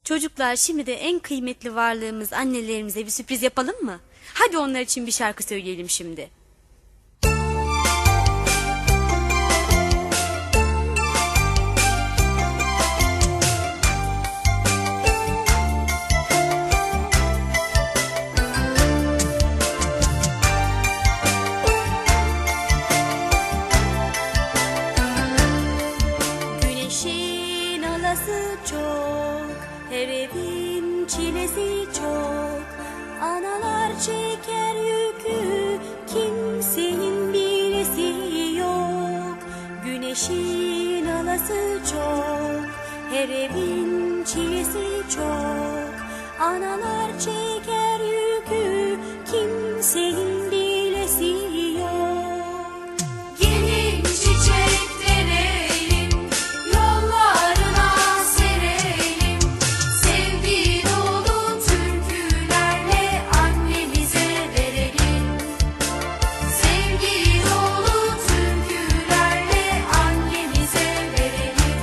Çocuklar, şimdi de en kıymetli varlığımız annelerimize bir sürpriz yapalım mı? Hadi onlar için bir şarkı söyleyelim şimdi. Güneşin alası çok, her evin çilesi çok. Analar çeker yükü, kimsenin bilesi yok. Güneşin alası çok, her evin çilesi çok. Analar çeker yükü, kimsenin bilesi yok. Gelin çiçekleri yollarına serelim, sevgi dolu türkülerle annemize verelim. Sevgi dolu türkülerle annemize verelim.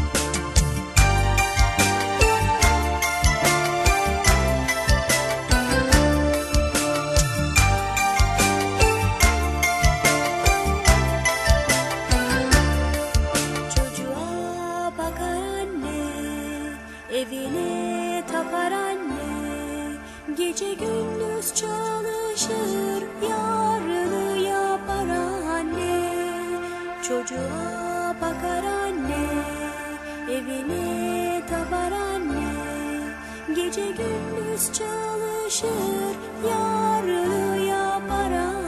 Çocuğa bakar anne, evine tapar anne. Gece gündüz çalışır, yarını yapar anne. Çocuğa bakar anne, evine tapar anne. Gece gündüz çalışır, yarını yapar anne.